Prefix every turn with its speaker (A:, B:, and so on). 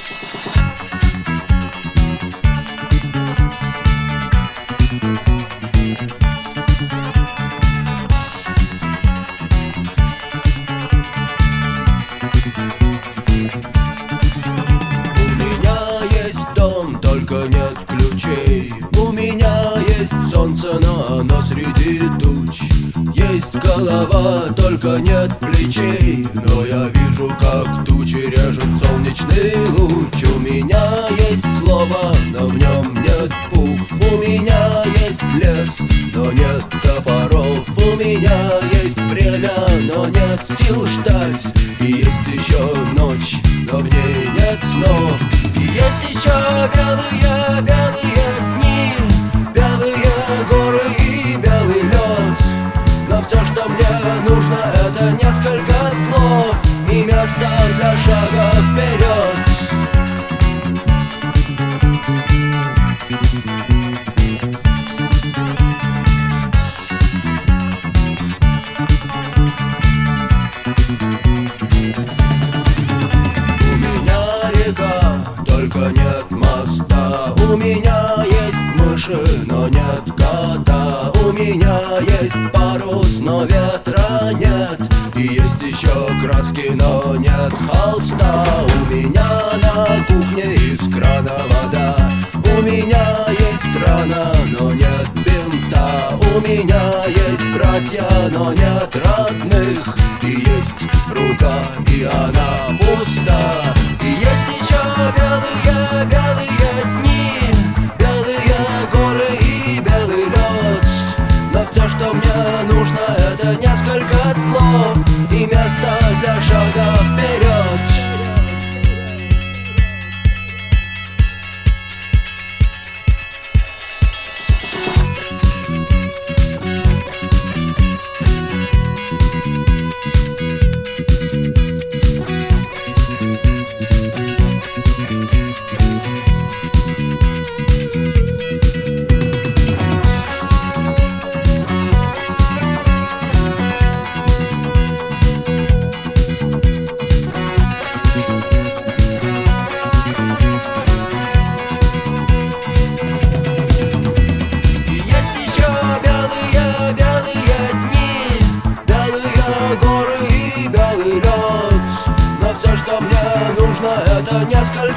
A: Нет ключей. У меня есть солнце, но оно среди туч. Есть голова, только нет плечей. Но я вижу, как тучи режет солнечный луч. У меня есть слово, но в нем нет букв. У меня есть лес, но нет топоров. У меня есть время, но нет сил ждать. И есть еще ночь, но в ней нет снов. И есть еще белые, белые дни, белые горы и белый лед. Но все, что мне нужно, это несколько слов и место для шага вперед. У меня река, только нет моста. У меня есть мыши, но нет кота. У меня есть парус, но ветра нет. И есть еще краски, но нет холста. У меня на кухне из крана вода. У меня есть рана, но нет бинта. У меня есть братья, но нет родных. И есть рука, и она пуста. И есть еще белые, белые дни, белые горы и белый лед. Но все, что мне нужно, это несколько слов и место для шага вперед. Горы и белый лед. Но все, что мне нужно, это несколько